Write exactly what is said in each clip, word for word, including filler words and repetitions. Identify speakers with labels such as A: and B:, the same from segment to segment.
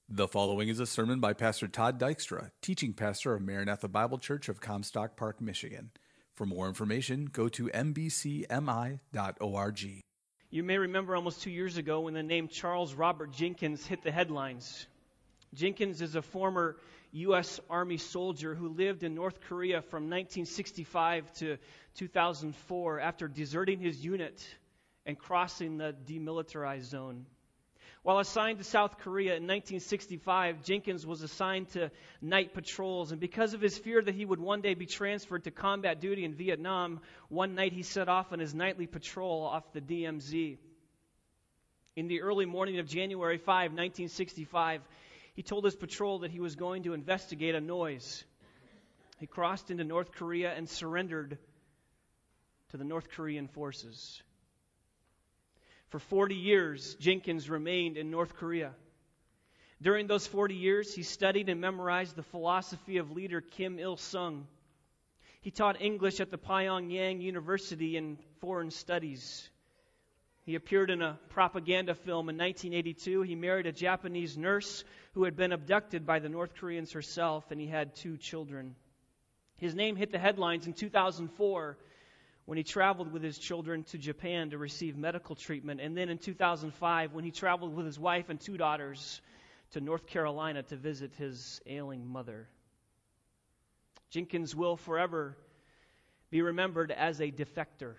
A: The following is a sermon by Pastor Todd Dykstra, teaching pastor of Maranatha Bible Church of Comstock Park, Michigan. For more information, go to m b c m i dot org.
B: You may remember almost two years ago when the name Charles Robert Jenkins hit the headlines. Jenkins is a former U S Army soldier who lived in North Korea from nineteen sixty-five to two thousand four after deserting his unit and crossing the demilitarized zone. While assigned to South Korea in nineteen sixty-five, Jenkins was assigned to night patrols, and because of his fear that he would one day be transferred to combat duty in Vietnam, one night he set off on his nightly patrol off the D M Z. In the early morning of January fifth, nineteen sixty-five, he told his patrol that he was going to investigate a noise. He crossed into North Korea and surrendered to the North Korean forces. For forty years, Jenkins remained in North Korea. During those forty years, he studied and memorized the philosophy of leader Kim Il-sung. He taught English at the Pyongyang University in Foreign Studies. He appeared in a propaganda film in nineteen eighty-two. He married a Japanese nurse who had been abducted by the North Koreans herself, and he had two children. His name hit the headlines in two thousand four when he traveled with his children to Japan to receive medical treatment, and then in two thousand five when he traveled with his wife and two daughters to North Carolina to visit his ailing mother. Jenkins will forever be remembered as a defector,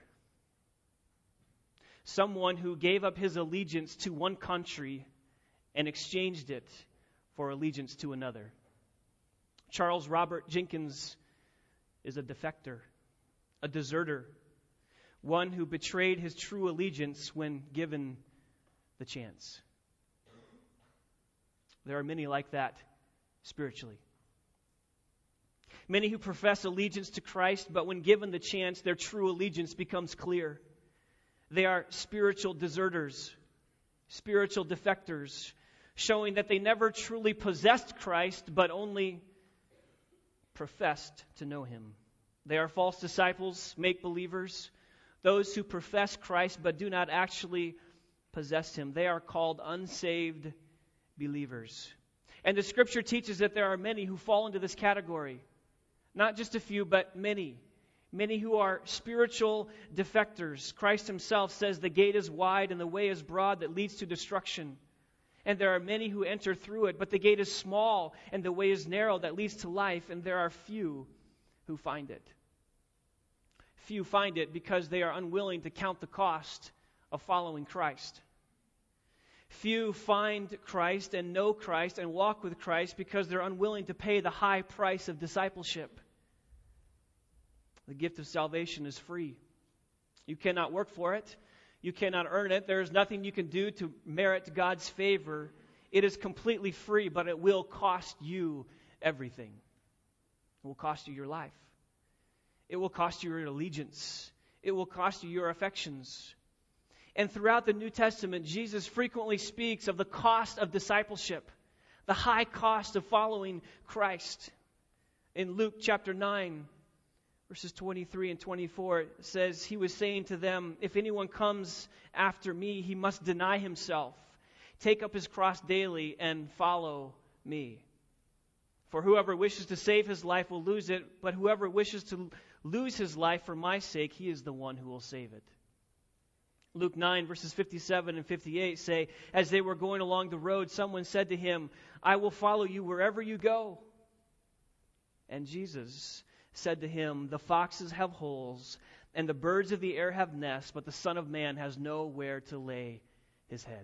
B: someone who gave up his allegiance to one country and exchanged it for allegiance to another. Charles Robert Jenkins is a defector, a deserter, one who betrayed his true allegiance when given the chance. There are many like that spiritually. Many who profess allegiance to Christ, but when given the chance, their true allegiance becomes clear. They are spiritual deserters, spiritual defectors, showing that they never truly possessed Christ, but only professed to know Him. They are false disciples, make-believers, those who profess Christ but do not actually possess Him. They are called unsaved believers. And the Scripture teaches that there are many who fall into this category. Not just a few, but many. Many who are spiritual defectors. Christ Himself says the gate is wide and the way is broad that leads to destruction. And there are many who enter through it, but the gate is small and the way is narrow that leads to life, and there are few who find it. Few find it because they are unwilling to count the cost of following Christ. Few find Christ and know Christ and walk with Christ because they're unwilling to pay the high price of discipleship. The gift of salvation is free. You cannot work for it. You cannot earn it. There is nothing you can do to merit God's favor. It is completely free, but it will cost you everything. It will cost you your life. It will cost you your allegiance. It will cost you your affections. And throughout the New Testament, Jesus frequently speaks of the cost of discipleship, the high cost of following Christ. In Luke chapter nine, verses twenty-three and twenty-four, it says, He was saying to them, if anyone comes after me, he must deny himself, take up his cross daily, and follow me. For whoever wishes to save his life will lose it, but whoever wishes to lose his life for my sake, he is the one who will save it. Luke nine, verses fifty-seven and fifty-eight say, as they were going along the road, someone said to him, I will follow you wherever you go. And Jesus said to him, the foxes have holes, and the birds of the air have nests, but the Son of Man has nowhere to lay his head.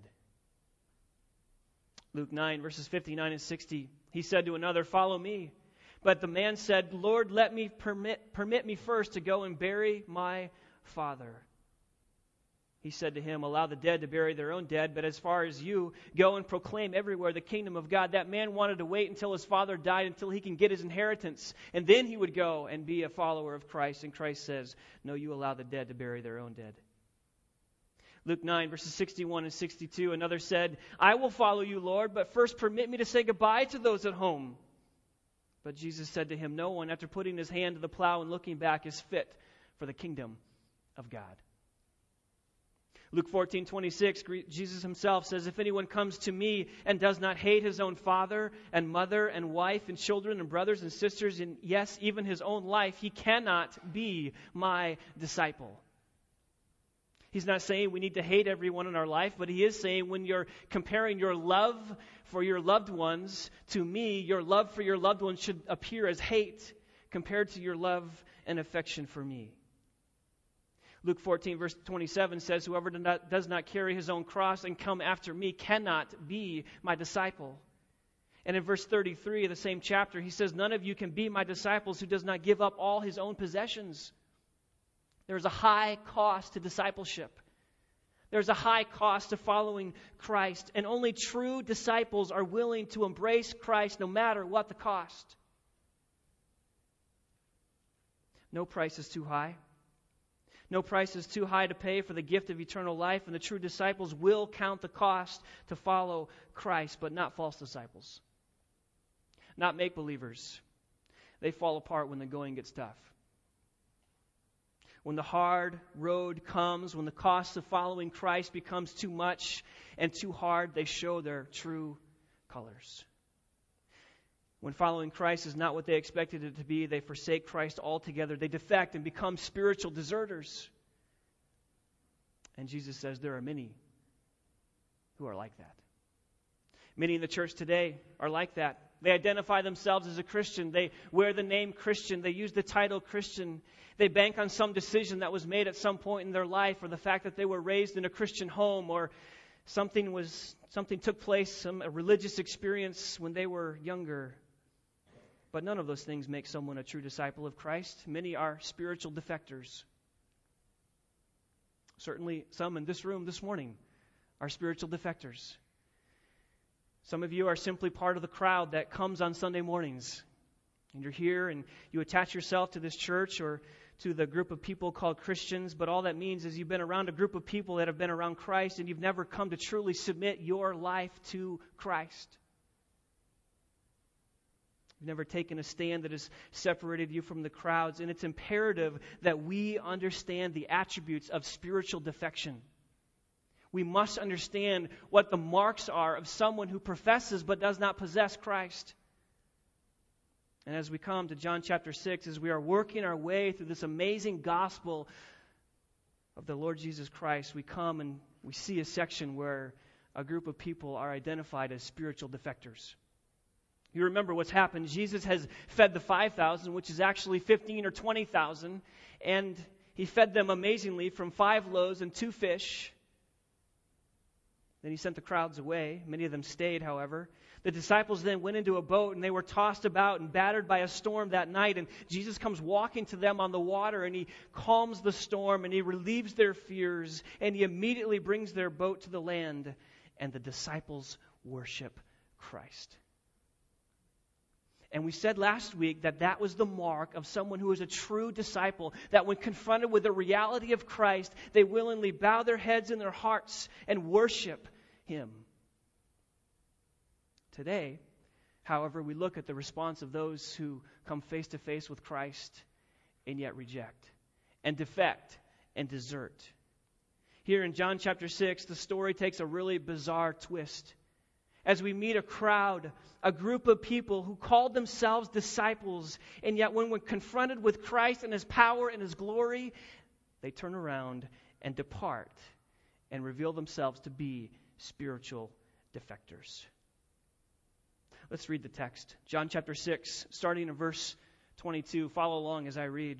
B: Luke nine, verses fifty-nine and sixty, he said to another, follow me. But the man said, Lord, let me permit, permit me first to go and bury my father. He said to him, allow the dead to bury their own dead, but as far as you, go and proclaim everywhere the kingdom of God. That man wanted to wait until his father died, until he can get his inheritance, and then he would go and be a follower of Christ. And Christ says, no, you allow the dead to bury their own dead. Luke nine, verses sixty-one and sixty-two, another said, I will follow you, Lord, but first permit me to say goodbye to those at home. But Jesus said to him, no one, after putting his hand to the plow and looking back, is fit for the kingdom of God. Luke fourteen twenty-six, Jesus himself says, if anyone comes to me and does not hate his own father and mother and wife and children and brothers and sisters, and yes, even his own life, he cannot be my disciple. He's not saying we need to hate everyone in our life, but he is saying when you're comparing your love for your loved ones to me, your love for your loved ones should appear as hate compared to your love and affection for me. Luke fourteen verse twenty-seven says, whoever does not carry his own cross and come after me cannot be my disciple. And in verse thirty-three of the same chapter, he says, none of you can be my disciples who does not give up all his own possessions. There's a high cost to discipleship. There's a high cost to following Christ. And only true disciples are willing to embrace Christ no matter what the cost. No price is too high. No price is too high to pay for the gift of eternal life. And the true disciples will count the cost to follow Christ, but not false disciples. Not make-believers. They fall apart when the going gets tough. When the hard road comes, when the cost of following Christ becomes too much and too hard, they show their true colors. When following Christ is not what they expected it to be, they forsake Christ altogether. They defect and become spiritual deserters. And Jesus says there are many who are like that. Many in the church today are like that. They identify themselves as a Christian. They wear the name Christian. They use the title Christian. They bank on some decision that was made at some point in their life, or the fact that they were raised in a Christian home, or something was something took place, some a religious experience when they were younger. But none of those things make someone a true disciple of Christ. Many are spiritual defectors. Certainly some in this room this morning are spiritual defectors. Some of you are simply part of the crowd that comes on Sunday mornings. And you're here and you attach yourself to this church or to the group of people called Christians, but all that means is you've been around a group of people that have been around Christ and you've never come to truly submit your life to Christ. You've never taken a stand that has separated you from the crowds, and it's imperative that we understand the attributes of spiritual defection. We must understand what the marks are of someone who professes but does not possess Christ. And as we come to John chapter six, as we are working our way through this amazing gospel of the Lord Jesus Christ, we come and we see a section where a group of people are identified as spiritual defectors. You remember what's happened. Jesus has fed the five thousand, which is actually fifteen or twenty thousand, and he fed them amazingly from five loaves and two fish. Then he sent the crowds away. Many of them stayed, however. The disciples then went into a boat, and they were tossed about and battered by a storm that night. And Jesus comes walking to them on the water, and he calms the storm, and he relieves their fears, and he immediately brings their boat to the land, and the disciples worship Christ. And we said last week that that was the mark of someone who is a true disciple, that when confronted with the reality of Christ, they willingly bow their heads in their hearts and worship Him. Today, however, we look at the response of those who come face to face with Christ and yet reject and defect and desert. Here in John chapter six, the story takes a really bizarre twist. As we meet a crowd, a group of people who called themselves disciples, and yet when we're confronted with Christ and His power and His glory, they turn around and depart and reveal themselves to be spiritual defectors. Let's read the text. John chapter six, starting in verse twenty-two. Follow along as I read.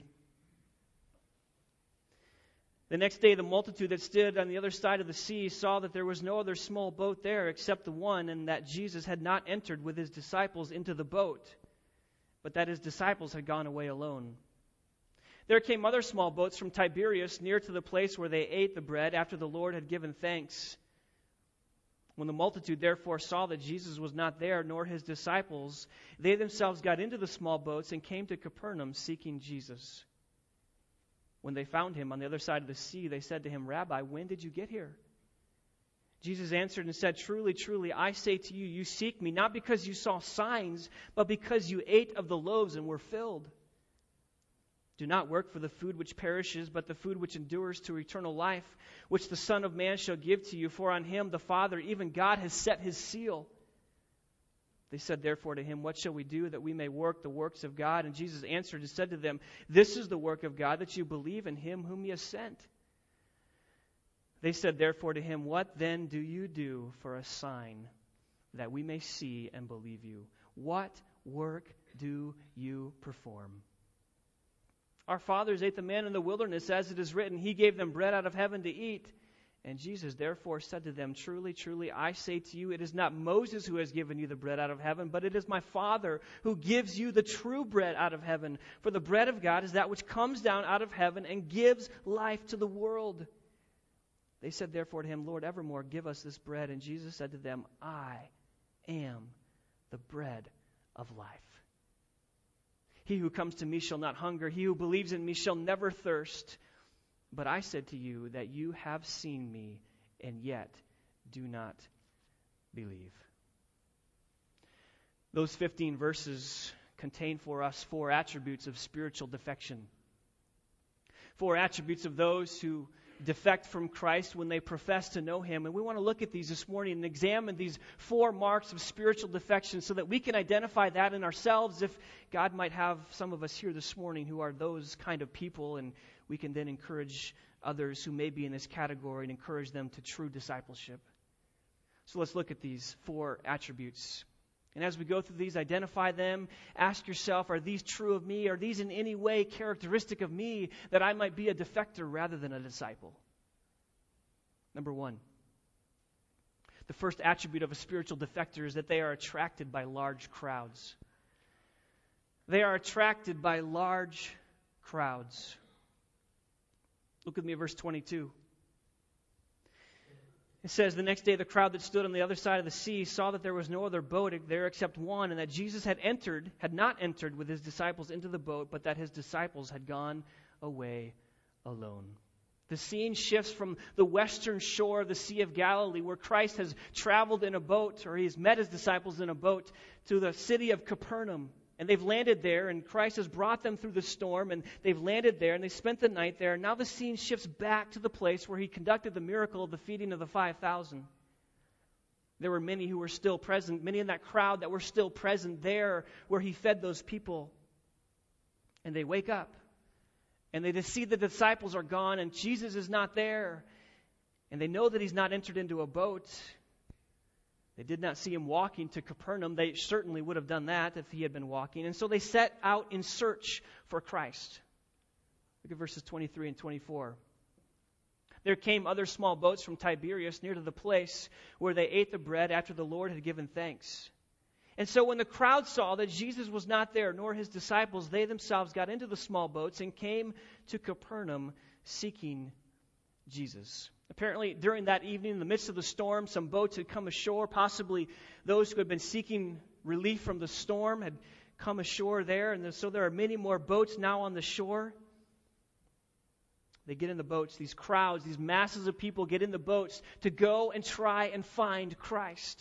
B: The next day, the multitude that stood on the other side of the sea saw that there was no other small boat there except the one, and that Jesus had not entered with His disciples into the boat, but that His disciples had gone away alone. There came other small boats from Tiberias near to the place where they ate the bread after the Lord had given thanks. When the multitude therefore saw that Jesus was not there, nor His disciples, they themselves got into the small boats and came to Capernaum seeking Jesus. When they found Him on the other side of the sea, they said to Him, Rabbi, when did you get here? Jesus answered and said, Truly, truly, I say to you, you seek me, not because you saw signs, but because you ate of the loaves and were filled. Do not work for the food which perishes, but the food which endures to eternal life, which the Son of Man shall give to you, for on him the Father, even God, has set his seal. They said therefore to him, What shall we do that we may work the works of God? And Jesus answered and said to them, This is the work of God, that you believe in him whom he has sent. They said therefore to him, What then do you do for a sign, that we may see and believe you? What work do you perform? Our fathers ate the manna in the wilderness, as it is written, He gave them bread out of heaven to eat. And Jesus therefore said to them, Truly, truly, I say to you, it is not Moses who has given you the bread out of heaven, but it is my Father who gives you the true bread out of heaven. For the bread of God is that which comes down out of heaven and gives life to the world. They said therefore to him, Lord, evermore give us this bread. And Jesus said to them, I am the bread of life. He who comes to me shall not hunger. He who believes in me shall never thirst. But I said to you that you have seen me, and yet do not believe. Those fifteen verses contain for us four attributes of spiritual defection. Four attributes of those who defect from Christ when they profess to know him. And we want to look at these this morning and examine these four marks of spiritual defection so that we can identify that in ourselves, if God might have some of us here this morning who are those kind of people, and we can then encourage others who may be in this category and encourage them to true discipleship. So let's look at these four attributes. And as we go through these, identify them. Ask yourself, are these true of me? Are these in any way characteristic of me, that I might be a defector rather than a disciple? Number one, the first attribute of a spiritual defector is that they are attracted by large crowds. They are attracted by large crowds. Look with me at verse twenty-two. It says, the next day the crowd that stood on the other side of the sea saw that there was no other boat there except one, and that Jesus had entered, had not entered with his disciples into the boat, but that his disciples had gone away alone. The scene shifts from the western shore of the Sea of Galilee, where Christ has traveled in a boat, or he has met his disciples in a boat, to the city of Capernaum. And they've landed there, and Christ has brought them through the storm, and they've landed there, and they spent the night there. And now the scene shifts back to the place where he conducted the miracle of the feeding of the five thousand. There were many who were still present, many in that crowd that were still present there where he fed those people. And they wake up, and they see the disciples are gone, and Jesus is not there. And they know that he's not entered into a boat. They did not see him walking to Capernaum. They certainly would have done that if he had been walking. And so they set out in search for Christ. Look at verses twenty-three and twenty-four. There came other small boats from Tiberias near to the place where they ate the bread after the Lord had given thanks. And so when the crowd saw that Jesus was not there, nor his disciples, they themselves got into the small boats and came to Capernaum seeking Jesus. Apparently, during that evening, in the midst of the storm, some boats had come ashore. Possibly those who had been seeking relief from the storm had come ashore there. And so there are many more boats now on the shore. They get in the boats. These crowds, these masses of people get in the boats to go and try and find Christ.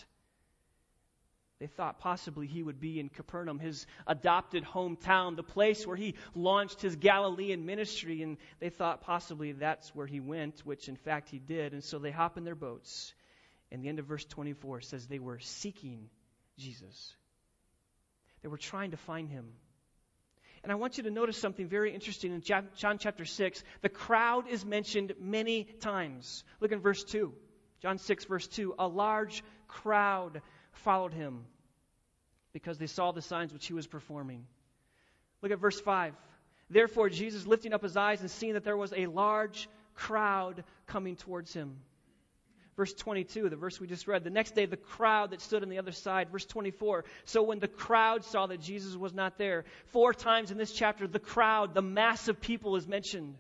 B: They thought possibly he would be in Capernaum, his adopted hometown, the place where he launched his Galilean ministry. And they thought possibly that's where he went, which in fact he did. And so they hop in their boats. And the end of verse twenty-four says they were seeking Jesus. They were trying to find him. And I want you to notice something very interesting in John chapter six. The crowd is mentioned many times. Look in verse two. John six, verse two. A large crowd followed him because they saw the signs which he was performing. Look at verse five. Therefore Jesus, lifting up his eyes and seeing that there was a large crowd coming towards him. Verse twenty-two, the verse we just read. The next day the crowd that stood on the other side. Verse twenty-four. So when the crowd saw that Jesus was not there. Four times in this chapter, the crowd, the mass of people is mentioned.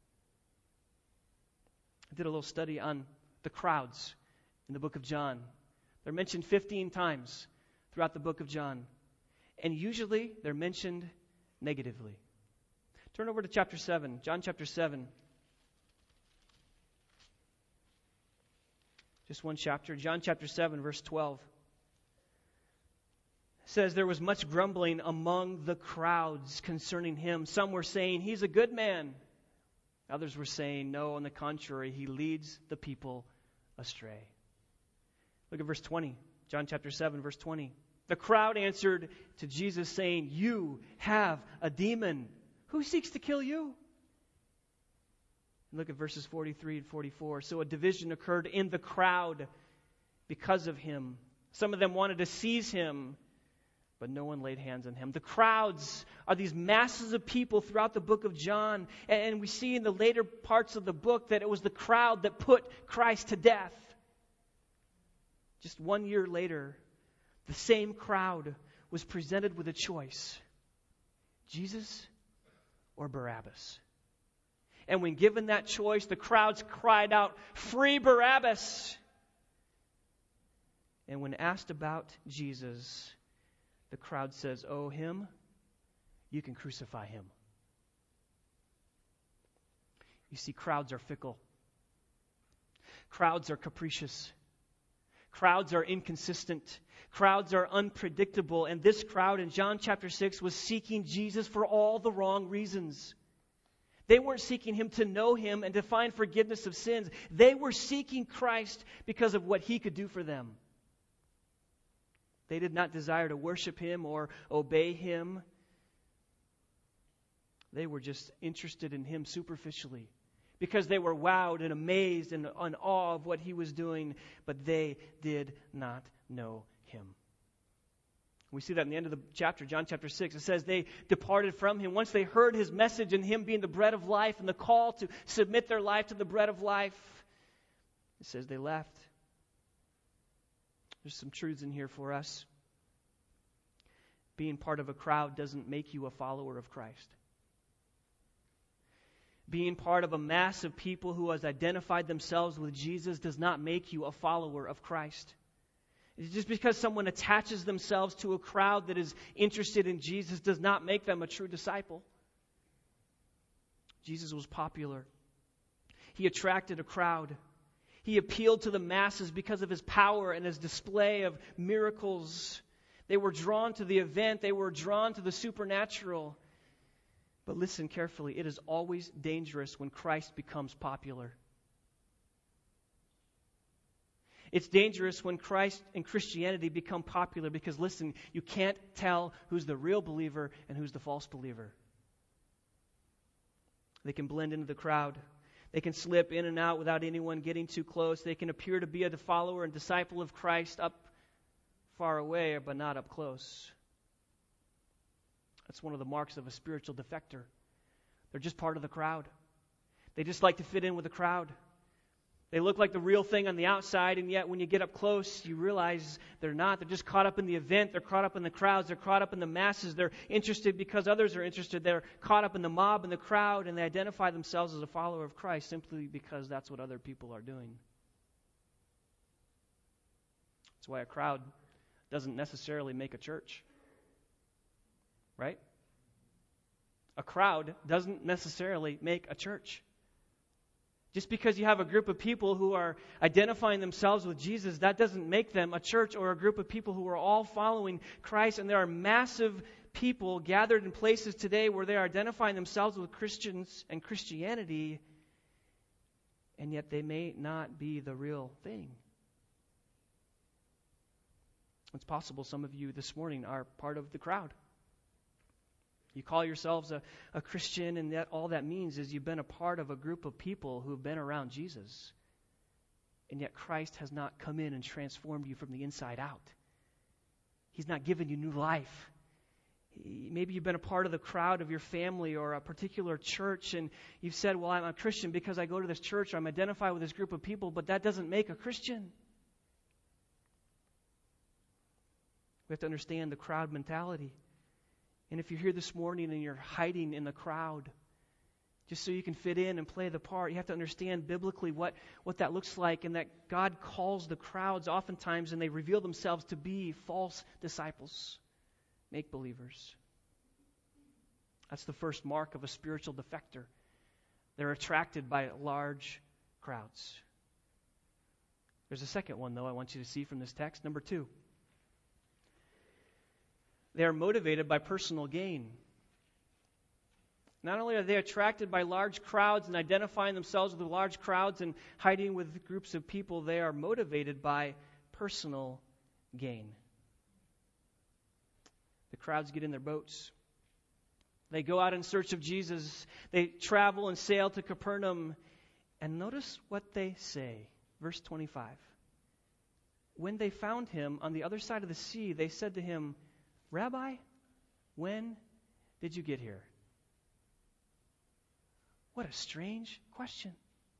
B: I did a little study on the crowds in the book of John. They're mentioned fifteen times throughout the book of John. And usually they're mentioned negatively. Turn over to chapter seven, John chapter seven. Just one chapter. John chapter seven, verse twelve. says there was much grumbling among the crowds concerning him. Some were saying, he's a good man. Others were saying, no, on the contrary, he leads the people astray. Look at verse twenty, John chapter seven, verse twenty. The crowd answered to Jesus, saying, you have a demon. Who seeks to kill you? Look at verses forty-three and forty-four. So a division occurred in the crowd because of him. Some of them wanted to seize him, but no one laid hands on him. The crowds are these masses of people throughout the book of John. And we see in the later parts of the book that it was the crowd that put Christ to death. Just one year later, the same crowd was presented with a choice: Jesus or Barabbas. And when given that choice, the crowds cried out, free Barabbas! And when asked about Jesus, the crowd says, oh, him? You can crucify him. You see, crowds are fickle. Crowds are capricious. Crowds are inconsistent. Crowds are unpredictable. And this crowd in John chapter six was seeking Jesus for all the wrong reasons. They weren't seeking him to know him and to find forgiveness of sins. They were seeking Christ because of what he could do for them. They did not desire to worship him or obey him. They were just interested in him superficially because they were wowed and amazed and in awe of what he was doing, but they did not know him. We see that in the end of the chapter, John chapter six. It says they departed from him. Once they heard his message and him being the bread of life and the call to submit their life to the bread of life, it says they left. There's some truths in here for us. Being part of a crowd doesn't make you a follower of Christ. Being part of a mass of people who has identified themselves with Jesus does not make you a follower of Christ. Just because someone attaches themselves to a crowd that is interested in Jesus does not make them a true disciple. Jesus was popular. He attracted a crowd. He appealed to the masses because of his power and his display of miracles. They were drawn to the event. They were drawn to the supernatural. But listen carefully. It is always dangerous when Christ becomes popular. It's dangerous when Christ and Christianity become popular because, listen, you can't tell who's the real believer and who's the false believer. They can blend into the crowd. They can slip in and out without anyone getting too close. They can appear to be a follower and disciple of Christ up far away, but not up close. That's one of the marks of a spiritual defector. They're just part of the crowd. They just like to fit in with the crowd. They look like the real thing on the outside, and yet when you get up close, you realize they're not. They're just caught up in the event. They're caught up in the crowds. They're caught up in the masses. They're interested because others are interested. They're caught up in the mob and the crowd, and they identify themselves as a follower of Christ simply because that's what other people are doing. That's why a crowd doesn't necessarily make a church. Right? A crowd doesn't necessarily make a church. Just because you have a group of people who are identifying themselves with Jesus, that doesn't make them a church or a group of people who are all following Christ. And there are massive people gathered in places today where they are identifying themselves with Christians and Christianity, and yet they may not be the real thing. It's possible some of you this morning are part of the crowd. You call yourselves a, a Christian, and that all that means is you've been a part of a group of people who have been around Jesus. And yet Christ has not come in and transformed you from the inside out. He's not given you new life. Maybe you've been a part of the crowd of your family or a particular church, and you've said, well, I'm a Christian because I go to this church, or I'm identified with this group of people, but that doesn't make a Christian. We have to understand the crowd mentality. And if you're here this morning and you're hiding in the crowd just so you can fit in and play the part, you have to understand biblically what, what that looks like, and that God calls the crowds oftentimes, and they reveal themselves to be false disciples, make-believers. That's the first mark of a spiritual defector. They're attracted by large crowds. There's a second one, though, I want you to see from this text. Number two. They are motivated by personal gain. Not only are they attracted by large crowds and identifying themselves with large crowds and hiding with groups of people, they are motivated by personal gain. The crowds get in their boats. They go out in search of Jesus. They travel and sail to Capernaum. And notice what they say. Verse twenty-five. When they found him on the other side of the sea, they said to him, Rabbi, when did you get here? What a strange question.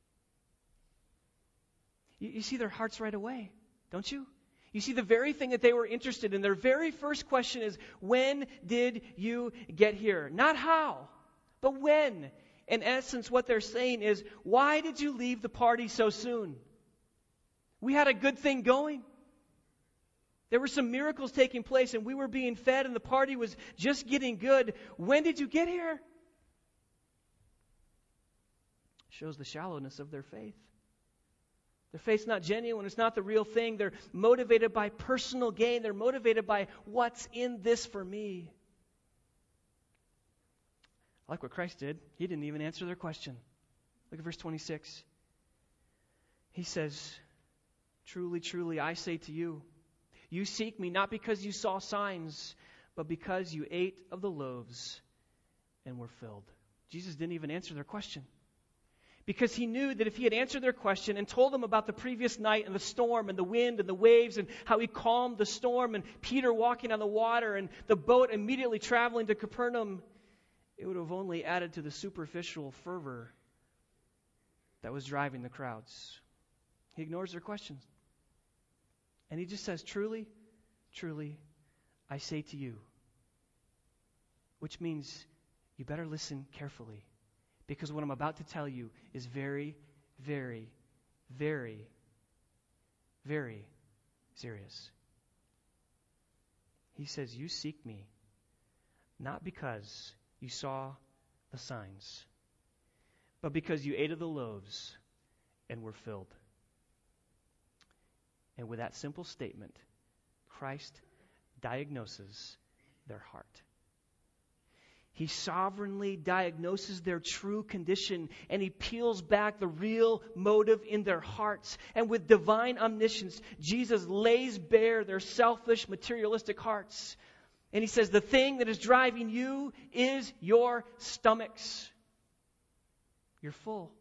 B: You, you see their hearts right away, don't you? You see the very thing that they were interested in. Their very first question is, when did you get here? Not how, but when. In essence, what they're saying is, why did you leave the party so soon? We had a good thing going. There were some miracles taking place, and we were being fed, and the party was just getting good. When did you get here? Shows the shallowness of their faith. Their faith's not genuine. It's not the real thing. They're motivated by personal gain. They're motivated by what's in this for me. I like what Christ did. He didn't even answer their question. Look at verse twenty-six. He says, Truly, truly, I say to you, you seek me not because you saw signs, but because you ate of the loaves and were filled. Jesus didn't even answer their question. Because he knew that if he had answered their question and told them about the previous night and the storm and the wind and the waves and how he calmed the storm and Peter walking on the water and the boat immediately traveling to Capernaum, it would have only added to the superficial fervor that was driving the crowds. He ignores their questions. And he just says, Truly, truly, I say to you. Which means you better listen carefully. Because what I'm about to tell you is very, very, very, very serious. He says, you seek me not because you saw the signs, but because you ate of the loaves and were filled. And with that simple statement, Christ diagnoses their heart. He sovereignly diagnoses their true condition, and he peels back the real motive in their hearts. And with divine omniscience, Jesus lays bare their selfish, materialistic hearts. And he says, the thing that is driving you is your stomachs. You're full.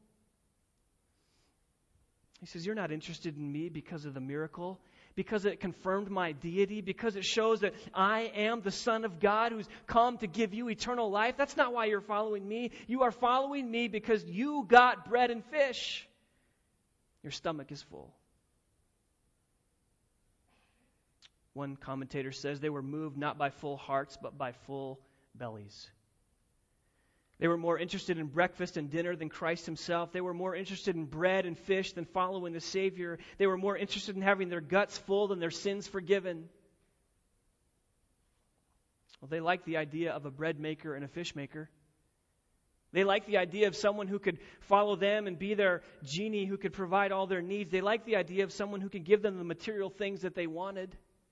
B: He says, you're not interested in me because of the miracle, because it confirmed my deity, because it shows that I am the Son of God who's come to give you eternal life. That's not why you're following me. You are following me because you got bread and fish. Your stomach is full. One commentator says they were moved not by full hearts, but by full bellies. They were more interested in breakfast and dinner than Christ himself. They were more interested in bread and fish than following the Savior. They were more interested in having their guts full than their sins forgiven. Well, they liked the idea of a bread maker and a fish maker. They liked the idea of someone who could follow them and be their genie who could provide all their needs. They liked the idea of someone who could give them the material things that they wanted.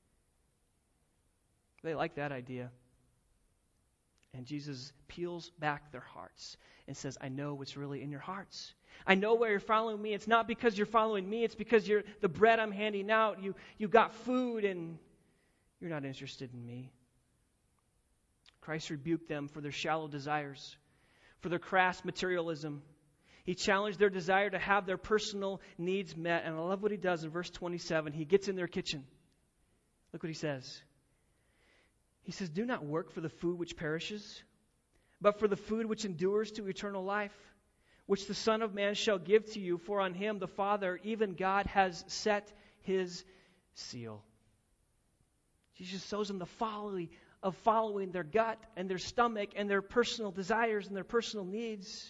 B: They liked that idea. And Jesus peels back their hearts and says, I know what's really in your hearts. I know why you're following me. It's not because you're following me. It's because you're the bread I'm handing out. You, you got food and you're not interested in me. Christ rebuked them for their shallow desires, for their crass materialism. He challenged their desire to have their personal needs met. And I love what he does in verse twenty-seven. He gets in their kitchen. Look what he says. He says, do not work for the food which perishes, but for the food which endures to eternal life, which the Son of Man shall give to you, for on him the Father, even God, has set his seal. Jesus shows them the folly of following their gut and their stomach and their personal desires and their personal needs.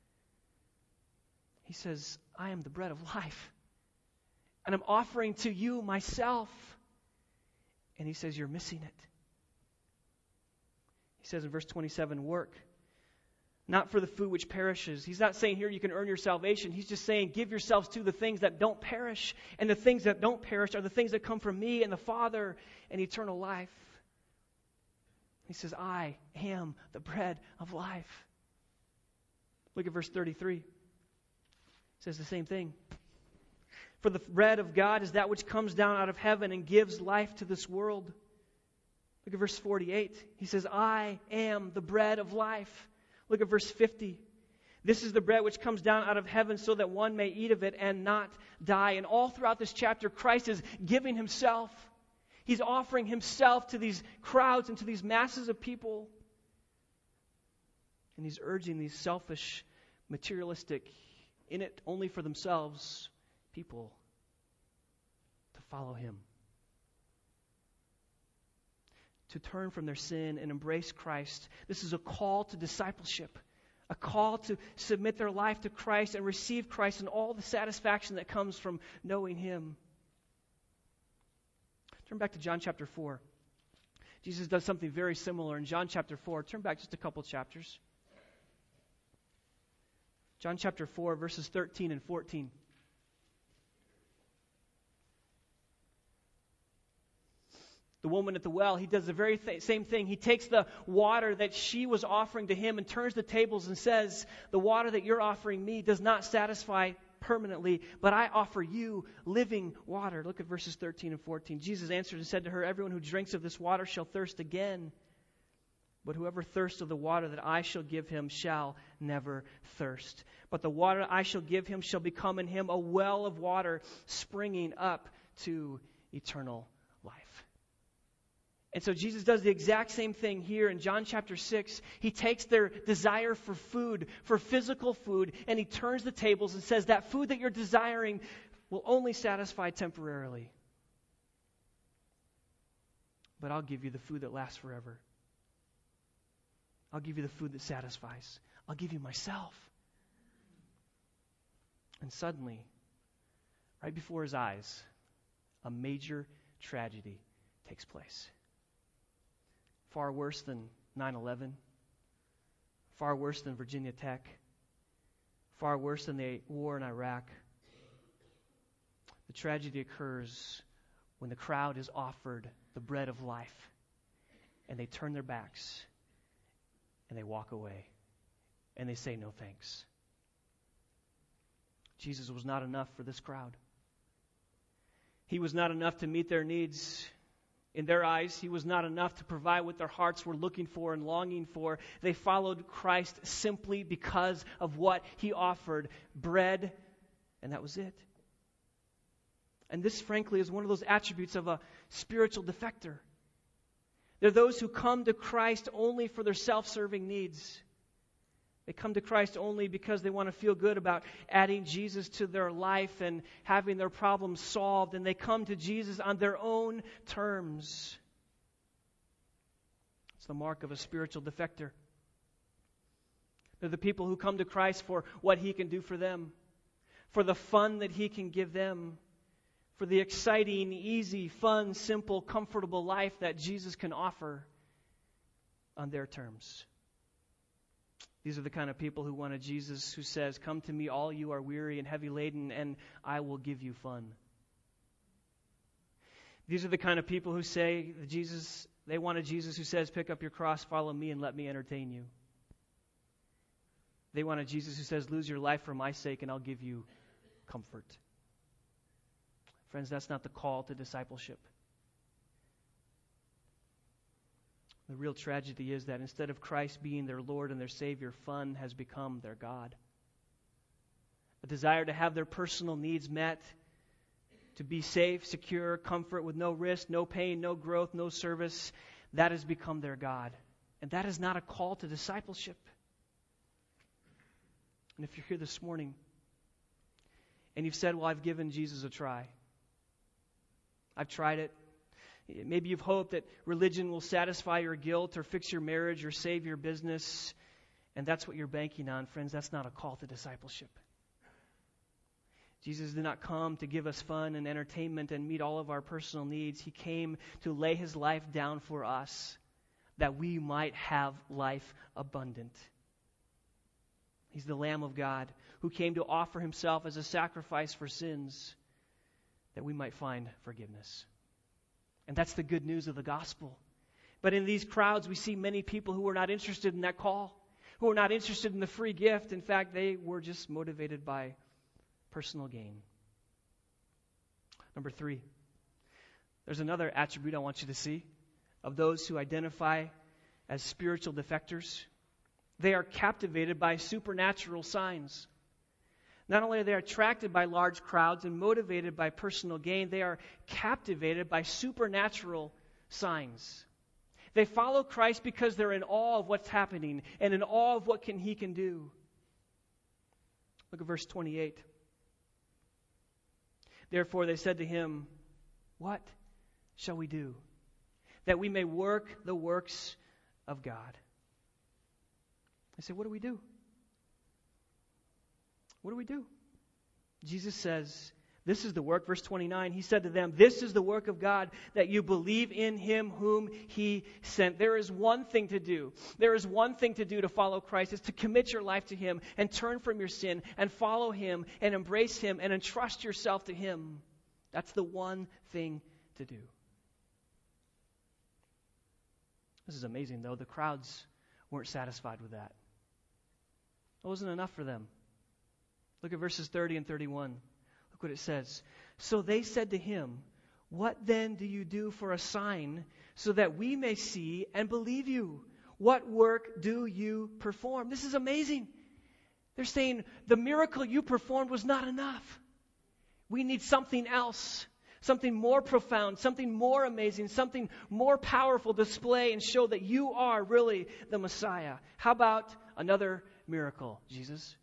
B: He says, I am the bread of life, and I'm offering to you myself. And he says, you're missing it. He says in verse twenty-seven, work, not for the food which perishes. He's not saying here you can earn your salvation. He's just saying give yourselves to the things that don't perish. And the things that don't perish are the things that come from me and the Father and eternal life. He says, I am the bread of life. Look at verse thirty-three. It says the same thing. For the bread of God is that which comes down out of heaven and gives life to this world. Look at verse forty-eight. He says, I am the bread of life. Look at verse fifty. This is the bread which comes down out of heaven so that one may eat of it and not die. And all throughout this chapter, Christ is giving himself. He's offering himself to these crowds and to these masses of people. And he's urging these selfish, materialistic, in it only for themselves people to follow him. To turn from their sin and embrace Christ. This is a call to discipleship. A call to submit their life to Christ and receive Christ and all the satisfaction that comes from knowing him. Turn back to John chapter four. Jesus does something very similar in John chapter four. Turn back just a couple chapters. John chapter four, verses thirteen and fourteen. The woman at the well, he does the very th- same thing. He takes the water that she was offering to him and turns the tables and says, the water that you're offering me does not satisfy permanently, but I offer you living water. Look at verses thirteen and fourteen. Jesus answered and said to her, everyone who drinks of this water shall thirst again. But whoever thirsts of the water that I shall give him shall never thirst. But the water I shall give him shall become in him a well of water springing up to eternal life. And so Jesus does the exact same thing here in John chapter six. He takes their desire for food, for physical food, and he turns the tables and says that food that you're desiring will only satisfy temporarily. But I'll give you the food that lasts forever. I'll give you the food that satisfies. I'll give you myself. And suddenly, right before his eyes, a major tragedy takes place. Far worse than nine eleven. Far worse than Virginia Tech. Far worse than the war in Iraq. The tragedy occurs when the crowd is offered the bread of life and they turn their backs and they walk away and they say no thanks. Jesus was not enough for this crowd. He was not enough to meet their needs. In their eyes, he was not enough to provide what their hearts were looking for and longing for. They followed Christ simply because of what he offered, bread, and that was it. And this, frankly, is one of those attributes of a spiritual defector. They're those who come to Christ only for their self-serving needs. They come to Christ only because they want to feel good about adding Jesus to their life and having their problems solved. And they come to Jesus on their own terms. It's the mark of a spiritual defector. They're the people who come to Christ for what he can do for them, for the fun that he can give them, for the exciting, easy, fun, simple, comfortable life that Jesus can offer on their terms. These are the kind of people who want a Jesus who says, come to me all you are weary and heavy laden, and I will give you fun. These are the kind of people who say, Jesus, they want a Jesus who says, pick up your cross, follow me, and let me entertain you. They want a Jesus who says, lose your life for my sake, and I'll give you comfort. Friends, that's not the call to discipleship. The real tragedy is that instead of Christ being their Lord and their Savior, fun has become their God. A desire to have their personal needs met, to be safe, secure, comfort with no risk, no pain, no growth, no service, that has become their God. And that is not a call to discipleship. And if you're here this morning and you've said, well, I've given Jesus a try. I've tried it. Maybe you've hoped that religion will satisfy your guilt or fix your marriage or save your business, and that's what you're banking on. Friends, that's not a call to discipleship. Jesus did not come to give us fun and entertainment and meet all of our personal needs. He came to lay his life down for us that we might have life abundant. He's the Lamb of God who came to offer himself as a sacrifice for sins that we might find forgiveness. And that's the good news of the gospel. But in these crowds, we see many people who were not interested in that call, who were not interested in the free gift. In fact, they were just motivated by personal gain. Number three, there's another attribute I want you to see of those who identify as spiritual defectors. They are captivated by supernatural signs. Not only are they attracted by large crowds and motivated by personal gain, they are captivated by supernatural signs. They follow Christ because they're in awe of what's happening and in awe of what can He can do. Look at verse twenty-eight. Therefore they said to Him, "What shall we do, that we may work the works of God?" I say, what do we do? What do we do? Jesus says, this is the work. Verse twenty-nine, He said to them, "This is the work of God, that you believe in Him whom He sent." There is one thing to do. There is one thing to do to follow Christ. It's to commit your life to Him and turn from your sin and follow Him and embrace Him and entrust yourself to Him. That's the one thing to do. This is amazing, though. The crowds weren't satisfied with that. It wasn't enough for them. Look at verses thirty and thirty-one. Look what it says. So they said to Him, "What then do you do for a sign, so that we may see and believe you? What work do you perform?" This is amazing. They're saying, the miracle you performed was not enough. We need something else. Something more profound, something more amazing, something more powerful to display and show that you are really the Messiah. How about another miracle, Jesus?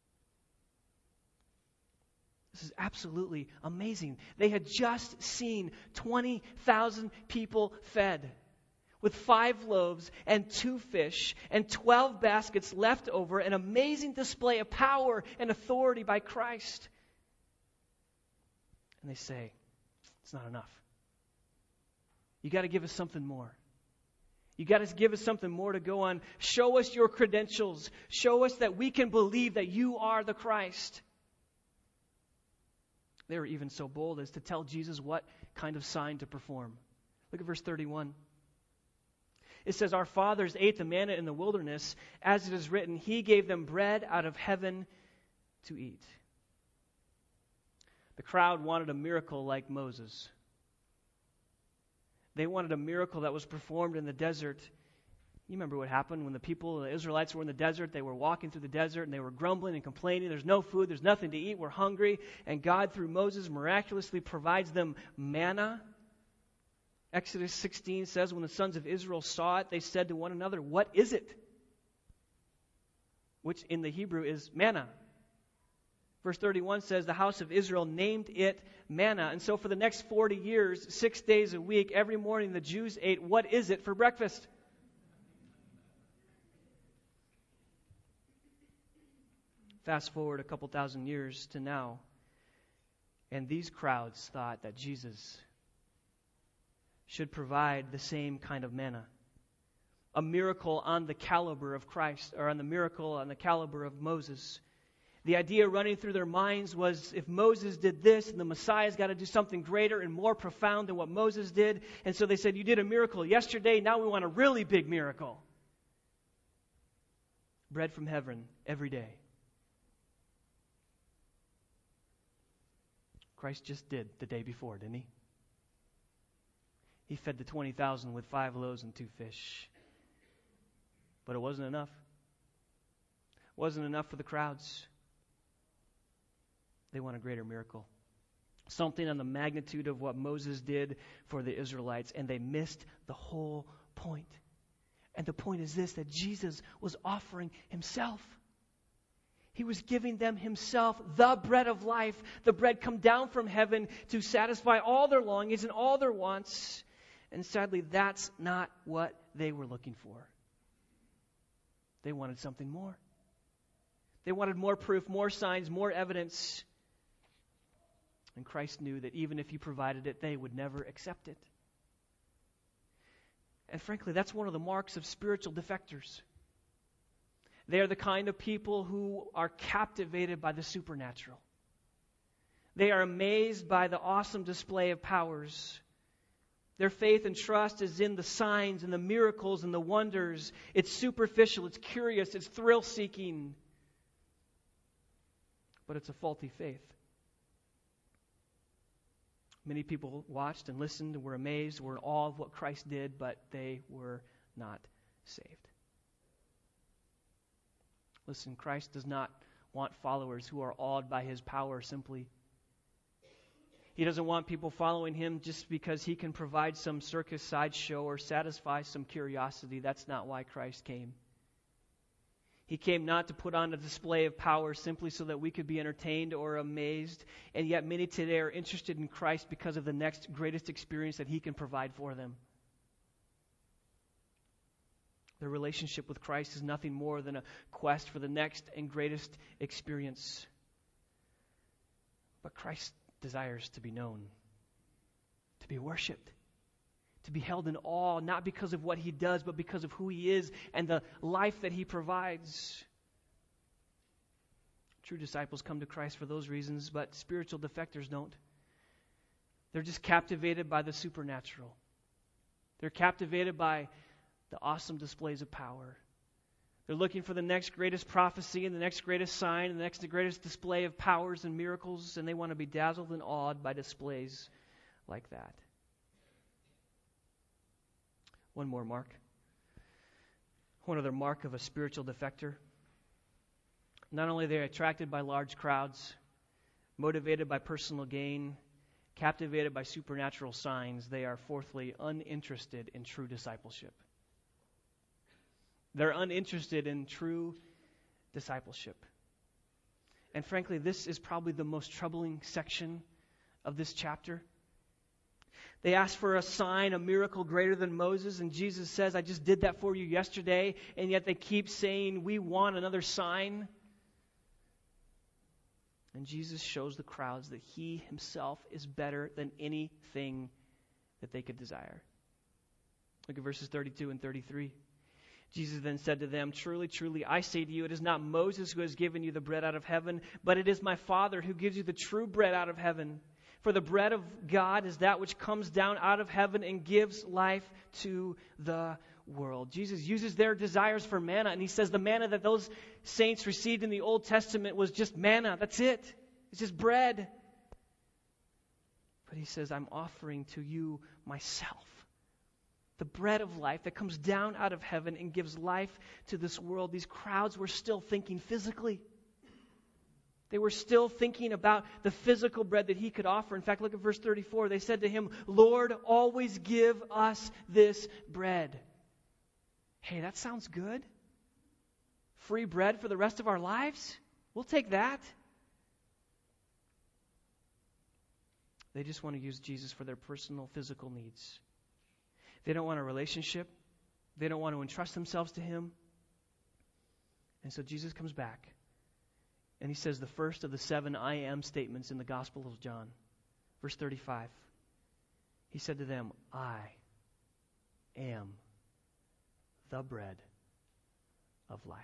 B: This is absolutely amazing. They had just seen twenty thousand people fed with five loaves and two fish and twelve baskets left over, an amazing display of power and authority by Christ. And they say, it's not enough. You got to give us something more. You got to give us something more to go on. Show us your credentials. Show us that we can believe that you are the Christ. They were even so bold as to tell Jesus what kind of sign to perform. Look at verse thirty-one. It says, "Our fathers ate the manna in the wilderness, as it is written, He gave them bread out of heaven to eat." The crowd wanted a miracle like Moses. They wanted a miracle that was performed in the desert. You remember what happened when the people, the Israelites, were in the desert. They were walking through the desert and they were grumbling and complaining. There's no food, there's nothing to eat, we're hungry. And God, through Moses, miraculously provides them manna. Exodus sixteen says, when the sons of Israel saw it, they said to one another, "What is it?" Which in the Hebrew is manna. Verse thirty-one says, the house of Israel named it manna. And so for the next forty years, six days a week, every morning the Jews ate, what is it for breakfast? Fast forward a couple thousand years to now, and these crowds thought that Jesus should provide the same kind of manna. A miracle on the caliber of Christ, or on the miracle on the caliber of Moses. The idea running through their minds was, if Moses did this, and the Messiah's got to do something greater and more profound than what Moses did. And so they said, you did a miracle yesterday, now we want a really big miracle. Bread from heaven every day. Christ just did the day before, didn't He? He fed the twenty thousand with five loaves and two fish. But it wasn't enough. It wasn't enough for the crowds. They want a greater miracle. Something on the magnitude of what Moses did for the Israelites, and they missed the whole point. And the point is this, that Jesus was offering Himself. He was giving them Himself, the bread of life, the bread come down from heaven to satisfy all their longings and all their wants. And sadly, that's not what they were looking for. They wanted something more. They wanted more proof, more signs, more evidence. And Christ knew that even if He provided it, they would never accept it. And frankly, that's one of the marks of spiritual defectors. They are the kind of people who are captivated by the supernatural. They are amazed by the awesome display of powers. Their faith and trust is in the signs and the miracles and the wonders. It's superficial, it's curious, it's thrill-seeking. But it's a faulty faith. Many people watched and listened and were amazed, were in awe of what Christ did, but they were not saved. Listen, Christ does not want followers who are awed by His power simply. He doesn't want people following Him just because He can provide some circus sideshow or satisfy some curiosity. That's not why Christ came. He came not to put on a display of power simply so that we could be entertained or amazed. And yet many today are interested in Christ because of the next greatest experience that He can provide for them. Their relationship with Christ is nothing more than a quest for the next and greatest experience. But Christ desires to be known, to be worshipped, to be held in awe, not because of what He does, but because of who He is and the life that He provides. True disciples come to Christ for those reasons, but spiritual defectors don't. They're just captivated by the supernatural. They're captivated by the awesome displays of power. They're looking for the next greatest prophecy and the next greatest sign and the next greatest display of powers and miracles, and they want to be dazzled and awed by displays like that. One more mark. One other mark of a spiritual defector. Not only are they attracted by large crowds, motivated by personal gain, captivated by supernatural signs, they are fourthly uninterested in true discipleship. They're uninterested in true discipleship. And frankly, this is probably the most troubling section of this chapter. They ask for a sign, a miracle greater than Moses, and Jesus says, I just did that for you yesterday, and yet they keep saying, we want another sign. And Jesus shows the crowds that He Himself is better than anything that they could desire. Look at verses thirty-two and thirty-three. Jesus then said to them, truly, truly, I say to you, it is not Moses who has given you the bread out of heaven, but it is my Father who gives you the true bread out of heaven. For the bread of God is that which comes down out of heaven and gives life to the world. Jesus uses their desires for manna, and He says the manna that those saints received in the Old Testament was just manna. That's it. It's just bread. But He says, I'm offering to you myself, the bread of life that comes down out of heaven and gives life to this world. These crowds were still thinking physically. They were still thinking about the physical bread that He could offer. In fact, look at verse thirty-four. They said to Him, Lord, always give us this bread. Hey, that sounds good. Free bread for the rest of our lives? We'll take that. They just want to use Jesus for their personal physical needs. They don't want a relationship. They don't want to entrust themselves to Him. And so Jesus comes back, and He says the first of the seven I am statements in the Gospel of John. Verse thirty-five. He said to them, I am the bread of life.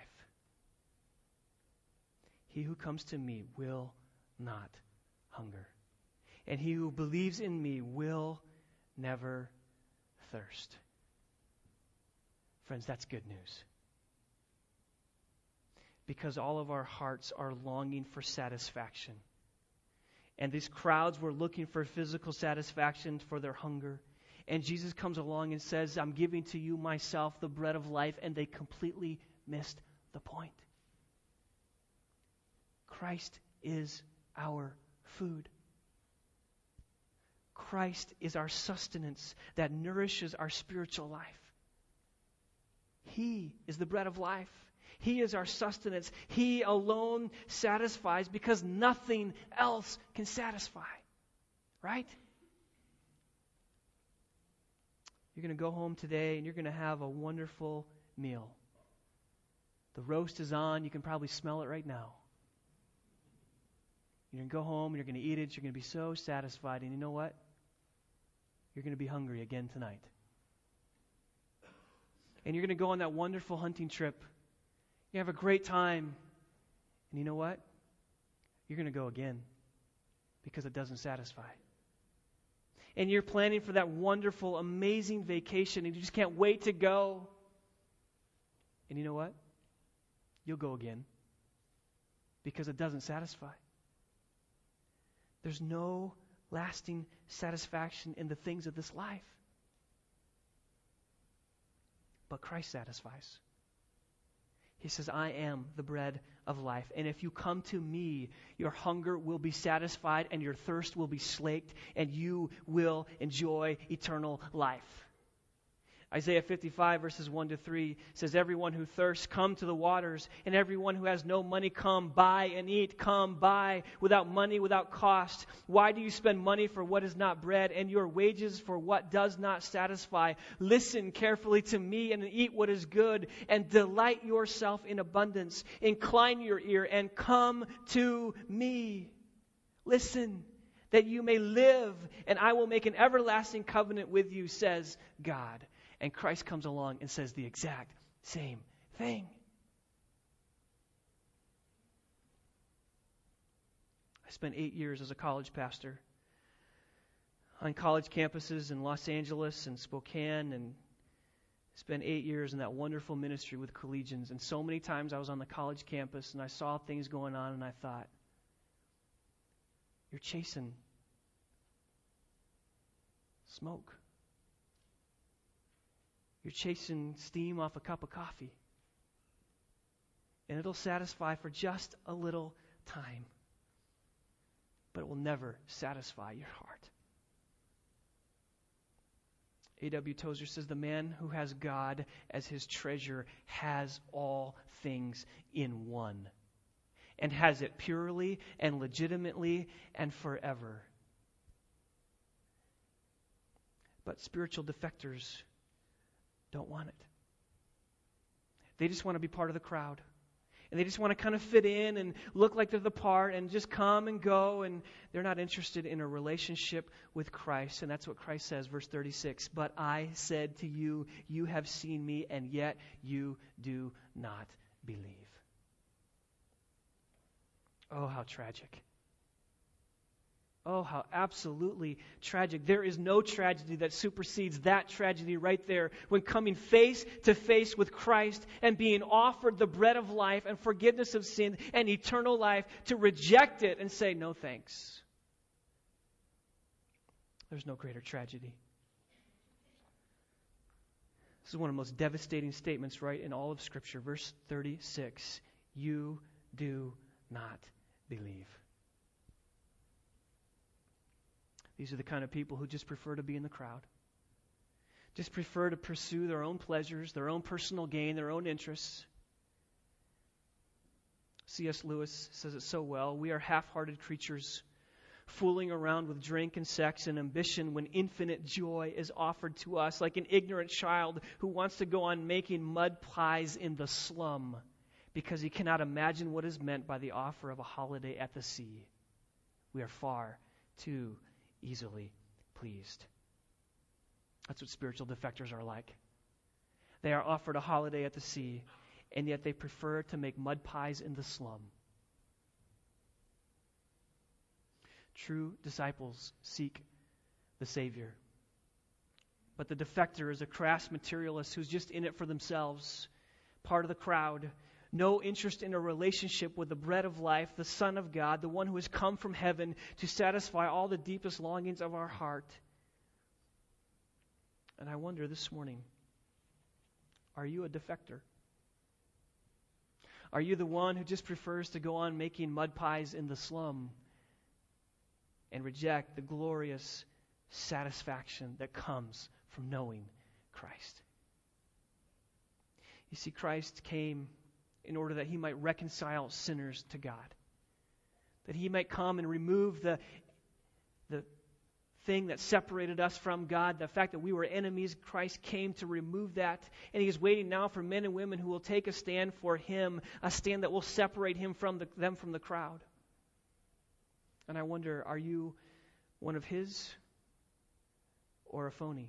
B: He who comes to me will not hunger, and he who believes in me will never thirst. Friends, that's good news. Because all of our hearts are longing for satisfaction. And these crowds were looking for physical satisfaction for their hunger. And Jesus comes along and says, I'm giving to you myself, the bread of life, and they completely missed the point. Christ is our food. Christ is our sustenance that nourishes our spiritual life. He is the bread of life. He is our sustenance. He alone satisfies because nothing else can satisfy. Right? You're going to go home today and you're going to have a wonderful meal. The roast is on. You can probably smell it right now. You're going to go home and you're going to eat it. You're going to be so satisfied. And you know what? You're going to be hungry again tonight. And you're going to go on that wonderful hunting trip. You have a great time. And you know what? You're going to go again because it doesn't satisfy. and you're planning for that wonderful, amazing vacation, and you just can't wait to go. And you know what? You'll go again because it doesn't satisfy. There's no lasting satisfaction in the things of this life. But Christ satisfies. He says, I am the bread of life. And if you come to me, your hunger will be satisfied and your thirst will be slaked and you will enjoy eternal life. Isaiah fifty-five verses one to three says, everyone who thirsts, come to the waters, and everyone who has no money, come, buy and eat. Come, buy without money, without cost. Why do you spend money for what is not bread, and your wages for what does not satisfy? Listen carefully to me and eat what is good, and delight yourself in abundance. Incline your ear and come to me. Listen, that you may live, and I will make an everlasting covenant with you, says God. And Christ comes along and says the exact same thing. I spent eight years as a college pastor on college campuses in Los Angeles and Spokane, and spent eight years in that wonderful ministry with collegians. And so many times I was on the college campus and I saw things going on and I thought, you're chasing smoke. You're chasing steam off a cup of coffee. And it'll satisfy for just a little time. But it will never satisfy your heart. A W Tozer says, the man who has God as his treasure has all things in one. And has it purely and legitimately and forever. But spiritual defectors don't want it. They just want to be part of the crowd. And they just want to kind of fit in and look like they're the part and just come and go. And they're not interested in a relationship with Christ. And that's what Christ says, verse thirty-six. But I said to you, you have seen me, and yet you do not believe. Oh, how tragic. Oh, how absolutely tragic. There is no tragedy that supersedes that tragedy right there when coming face to face with Christ and being offered the bread of life and forgiveness of sin and eternal life, to reject it and say, no thanks. There's no greater tragedy. This is one of the most devastating statements, right, in all of Scripture. Verse thirty-six, you do not believe. These are the kind of people who just prefer to be in the crowd. Just prefer to pursue their own pleasures, their own personal gain, their own interests. C S Lewis says it so well. We are half-hearted creatures, fooling around with drink and sex and ambition when infinite joy is offered to us, like an ignorant child who wants to go on making mud pies in the slum because he cannot imagine what is meant by the offer of a holiday at the sea. We are far too easily pleased. That's what spiritual defectors are like. They are offered a holiday at the sea, and yet they prefer to make mud pies in the slum. True disciples seek the Savior. But the defector is a crass materialist who's just in it for themselves, part of the crowd. No interest in a relationship with the bread of life, the Son of God, the one who has come from heaven to satisfy all the deepest longings of our heart. And I wonder this morning, are you a defector? Are you the one who just prefers to go on making mud pies in the slum and reject the glorious satisfaction that comes from knowing Christ? You see, Christ came in order that he might reconcile sinners to God. That he might come and remove the, the thing that separated us from God, the fact that we were enemies. Christ came to remove that. And he is waiting now for men and women who will take a stand for him, a stand that will separate him from the, them from the crowd. And I wonder, are you one of his or a phony?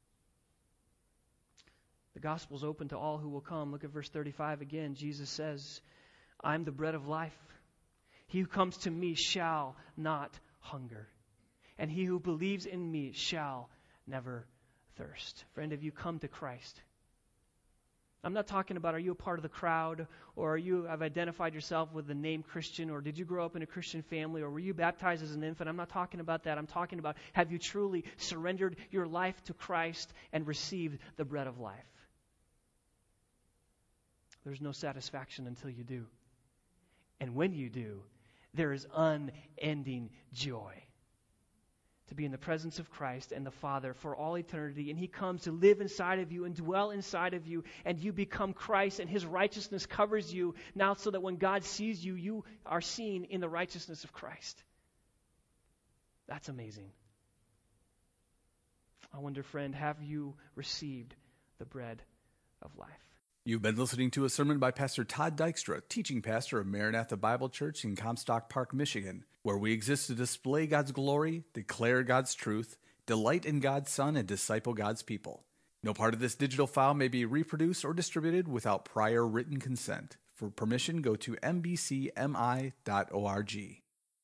B: The gospel is open to all who will come. Look at verse thirty-five again. Jesus says, I'm the bread of life. He who comes to me shall not hunger. and he who believes in me shall never thirst. Friend, have you come to Christ? I'm not talking about, are you a part of the crowd, or are you have identified yourself with the name Christian, or did you grow up in a Christian family, or were you baptized as an infant? I'm not talking about that. I'm talking about, have you truly surrendered your life to Christ and received the bread of life? There's no satisfaction until you do. And when you do, there is unending joy to be in the presence of Christ and the Father for all eternity. And he comes to live inside of you and dwell inside of you, and you become Christ, and his righteousness covers you now, so that when God sees you, you are seen in the righteousness of Christ. That's amazing. I wonder, friend, have you received the bread of life?
A: You've been listening to a sermon by Pastor Todd Dykstra, teaching pastor of Maranatha Bible Church in Comstock Park, Michigan, where we exist to display God's glory, declare God's truth, delight in God's Son, and disciple God's people. No part of this digital file may be reproduced or distributed without prior written consent. For permission, go to m b c m i dot org.